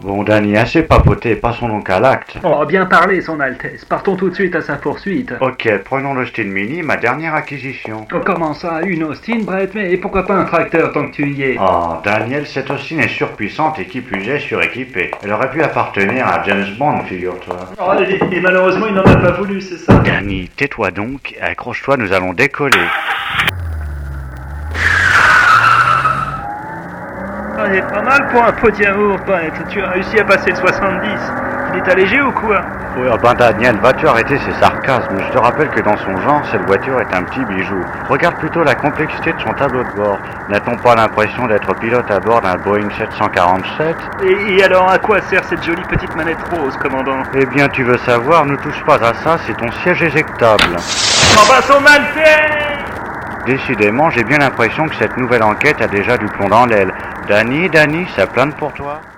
Bon, Danny, assez papoté, passons donc à l'acte. Oh, bien parlé, son Altesse. Partons tout de suite à sa poursuite. Ok, prenons l'Austin Mini, ma dernière acquisition. Oh, comment ça, une Austin, Brett? Mais pourquoi pas un tracteur tant que tu y es? Oh, Daniel, cette Austin est surpuissante et qui plus est suréquipée. Elle aurait pu appartenir à James Bond, figure-toi. Oh, et malheureusement, il n'en a pas voulu, c'est ça? Danny, tais-toi donc et accroche-toi, nous allons décoller. Oh, il est pas mal pour un pot de yaourt, Brett. Tu as réussi à passer le 70. Il est allégé ou quoi? Oui, ben Daniel, vas-tu arrêter ces sarcasmes? Je te rappelle que dans son genre, cette voiture est un petit bijou. Regarde plutôt la complexité de son tableau de bord. N'a-t-on pas l'impression d'être pilote à bord d'un Boeing 747? Et alors, à quoi sert cette jolie petite manette rose, commandant? Eh bien, tu veux savoir, ne touche pas à ça, c'est ton siège éjectable. Oh, bah, son Altesse! Décidément, j'ai bien l'impression que cette nouvelle enquête a déjà du plomb dans l'aile. Danny, ça plane pour toi?